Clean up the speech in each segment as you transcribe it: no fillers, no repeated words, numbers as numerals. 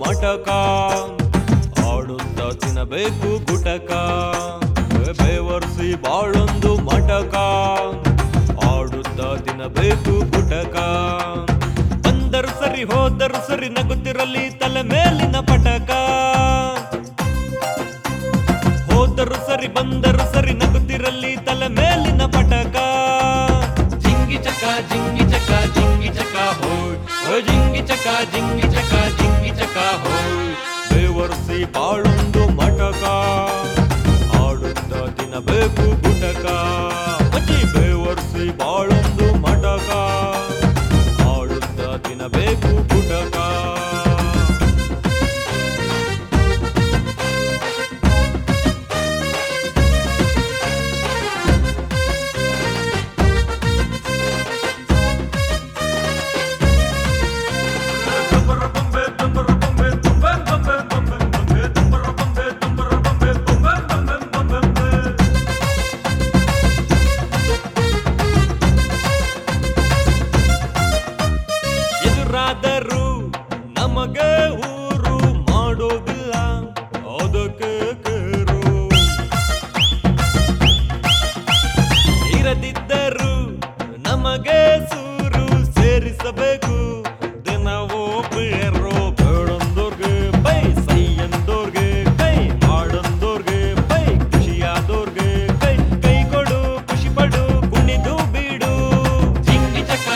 ಮಟಕ ಆಡುತ್ತ ತಿನ್ನಬೇಕು ಗುಟಕ ಬೇವರ್ಸಿ ಬಾಳೊಂದು ಮಟಕ ಆಡುತ್ತ ತಿನ್ನಬೇಕು ಗುಟಕ ಬಂದರು ಸರಿ ಹೋದರು ಸರಿ ನಗುತ್ತಿರಲಿ ತಲೆ ಮೇಲಿನ ಪಟಕ ಹೋದರು ಸರಿ ಬಂದರು ಸರಿ ನಗುತ್ತಿರಲಿ ತಲೆ ಮೇಲಿನ ಪಟಕ ಜಿಂಗಿ ಚಕ ಹೋಯ್ ಜಿಂಗಿ ಚಕ ಹೋಯ್ ಬೇವರ್ಸಿ ಬಾಳೊಂದು ಮಟಕ ಆಡುತ್ತ ತಿನ್ನಬೇಕು ಗುಟಕ ಅಜ್ಜಿ ಬೇವರ್ಸಿ ಬಾಳೊಂದು ಮಟಕ ಆಡುತ್ತ ತಿನ್ನಬೇಕು ಗುಟಕ ಎದುರಾದರೂ ನಮಗೆ ಊರು ಮಾಡೋದಿಲ್ಲ ಅದಕ್ಕೆ ಕೇರು ಇರದಿದ್ದರೂ ನಮಗೆ ಸೂರು ಸೇರಿಸಬೇಕು ದಿನವೋ ಬೇರೋ ಬೇಡಂದೋರ್ಗೆ ಬೈ ಸೈ ಎಂದೋರ್ಗೆ ಕೈ ಮಾಡಂದೋರ್ಗೆ ಬೈ ಖುಷಿಯಾದೋರ್ಗೆ ಕೈ ಕೈ ಕೊಡು ಖುಷಿ ಪಡು ಕುಣಿದು ಬಿಡು ಜಿಂಗಿ ಚಕ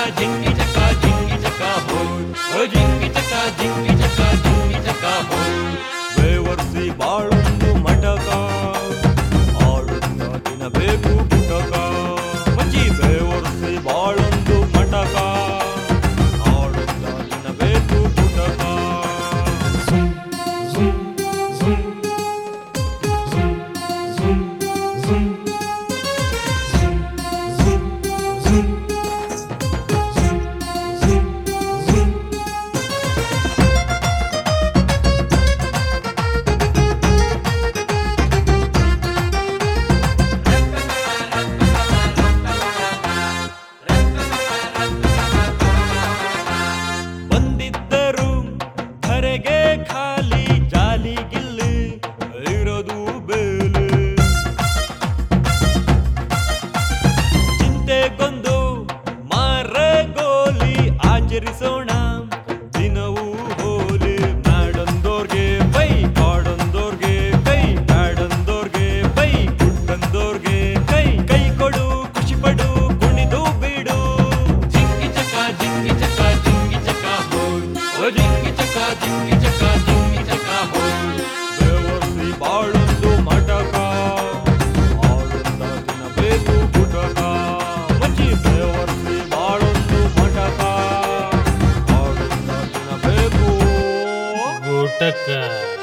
ಹೋಯ್ ಜಿಂಗಿ ಚಕ ಹೋಯ್ ಬೇವರ್ಸಿ ಬಾಳೊಂದು ಮಟಕ ಆಡುತ್ತ ತಿನ್ನಬೇಕು ಗುಟಕ ಮಜ್ಜಿ ಬೇವರ್ಸಿ ಬಾಳೊಂದು ಮಟಕ ಆಡುತ್ತ ತಿನ್ನಬೇಕು ಗುಟಕ ಬಂದಿದ್ದರು ಧರೆಗೆ ಖಾಲಿ ಜಾಲಿಗಿಲ್ಲಿ ಇರೋದು ಬೇಲೆ ಚಿಂತೆಗೊಂದು ಮಾರಗೋಲಿ ಆಚರಿಸೋಣ ದಿನವೂ ಹೋಲಿ ಮಾಡಂದೋರ್ಗೆ ಬೈ ಕಾಡಂದೋರ್ಗೆ ಕೈ ಬ್ಯಾಡಂದೋರ್ಗೆ ಬೈ ಗುಡ್ಡಂದೋರ್ಗೆ ಕೈ ಕೈ ಕೊಡು ಖುಷಿ ಪಡು ಕುಣಿದು ಬಿಡು ಜಿಂಗಿ ಚಕ ಹೋಯ್ ಜಿಂಗಿ ಚಕ ಹೋಯ್ ಬೇವರ್ಸಿ ಬಾಳೊಂದು ಮಟಕ ಆಡುತ್ತ ತಿನ್ನಬೇಕು ಗುಟಕ ಮಜ್ಜಿ ಬೇವರ್ಸಿ ಬಾಳೊಂದು ಮಟಕ ಆಡುತ್ತ ತಿನ್ನಬೇಕು ಗುಟಕ